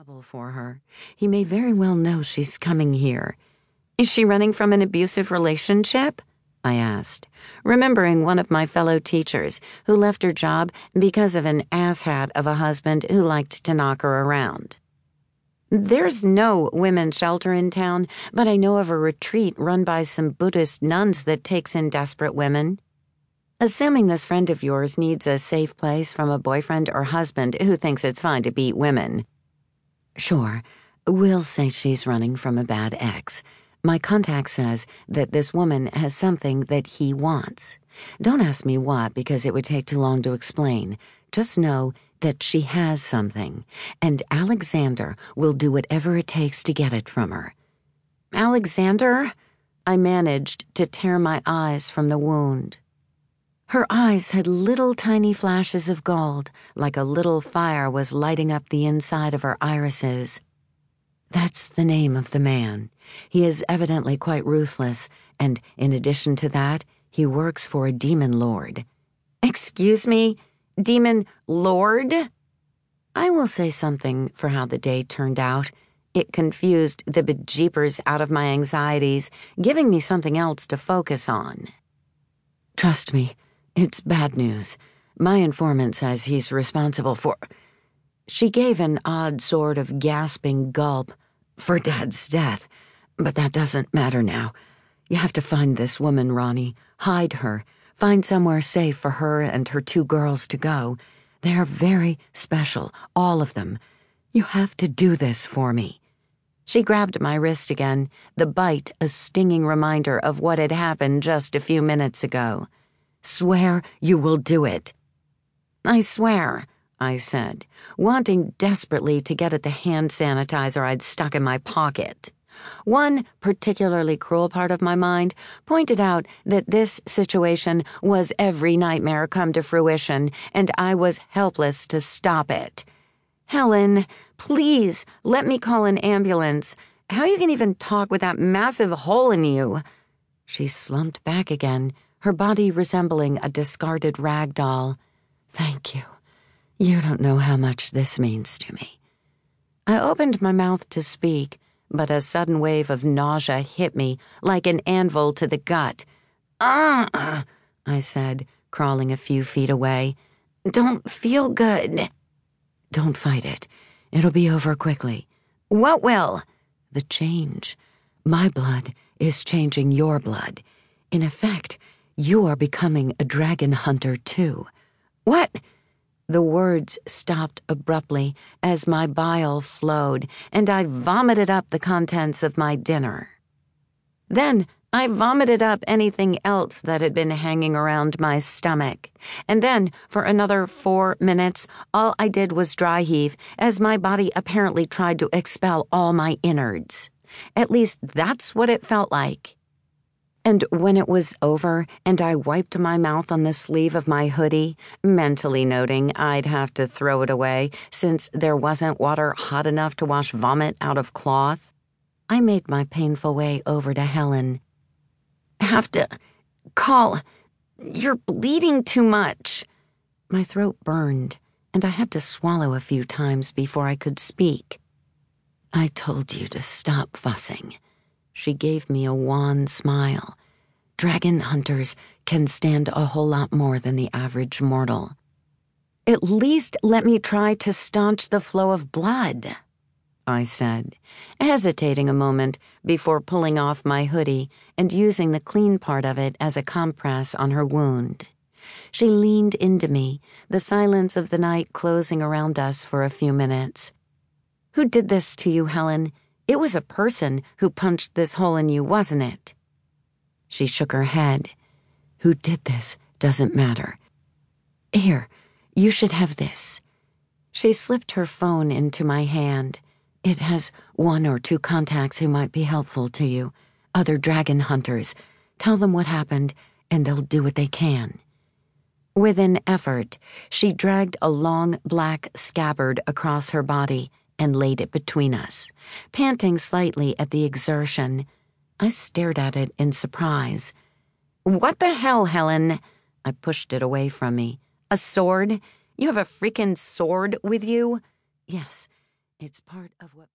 trouble for her. He may very well know she's coming here. Is she running from an abusive relationship? I asked, remembering one of my fellow teachers who left her job because of an asshat of a husband who liked to knock her around. There's no women's shelter in town, but I know of a retreat run by some Buddhist nuns that takes in desperate women. Assuming this friend of yours needs a safe place from a boyfriend or husband who thinks it's fine to beat women. Sure, we'll say she's running from a bad ex. My contact says that this woman has something that he wants. Don't ask me what, because it would take too long to explain. Just know that she has something, and Alexander will do whatever it takes to get it from her. Alexander? I managed to tear my eyes from the wound. Her eyes had little tiny flashes of gold, like a little fire was lighting up the inside of her irises. That's the name of the man. He is evidently quite ruthless, and in addition to that, he works for a demon lord. Excuse me? Demon lord? I will say something for how the day turned out. It confused the bejeepers out of my anxieties, giving me something else to focus on. Trust me, it's bad news. My informant says he's responsible for... She gave an odd sort of gasping gulp. For Dad's death. But that doesn't matter now. You have to find this woman, Ronnie. Hide her. Find somewhere safe for her and her 2 girls to go. They're very special, all of them. You have to do this for me. She grabbed my wrist again, the bite a stinging reminder of what had happened just a few minutes ago. Swear you will do it. I swear, I said, wanting desperately to get at the hand sanitizer I'd stuck in my pocket. One particularly cruel part of my mind pointed out that this situation was every nightmare come to fruition, and I was helpless to stop it. Helen, please, let me call an ambulance. How you can even talk with that massive hole in you? She slumped back again, her body resembling a discarded rag doll. Thank you. You don't know how much this means to me. I opened my mouth to speak, but a sudden wave of nausea hit me like an anvil to the gut. I said, crawling a few feet away. Don't feel good. Don't fight it. It'll be over quickly. What will? The change. My blood is changing your blood. In effect, you are becoming a dragon hunter too. What? The words stopped abruptly as my bile flowed, and I vomited up the contents of my dinner. Then I vomited up anything else that had been hanging around my stomach, and then, for another 4 minutes, all I did was dry heave as my body apparently tried to expel all my innards. At least that's what it felt like. And when it was over and I wiped my mouth on the sleeve of my hoodie, mentally noting I'd have to throw it away since there wasn't water hot enough to wash vomit out of cloth, I made my painful way over to Helen. Have to call. You're bleeding too much. My throat burned, and I had to swallow a few times before I could speak. I told you to stop fussing. She gave me a wan smile. Dragon hunters can stand a whole lot more than the average mortal. At least let me try to staunch the flow of blood, I said, hesitating a moment before pulling off my hoodie and using the clean part of it as a compress on her wound. She leaned into me, the silence of the night closing around us for a few minutes. Who did this to you, Helen? It was a person who punched this hole in you, wasn't it? She shook her head. Who did this doesn't matter. Here, you should have this. She slipped her phone into my hand. It has 1 or 2 contacts who might be helpful to you. Other dragon hunters. Tell them what happened, and they'll do what they can. With an effort, she dragged a long black scabbard across her body and laid it between us, panting slightly at the exertion. I stared at it in surprise. What the hell, Helen? I pushed it away from me. A sword? You have a freaking sword with you? Yes, It's part of what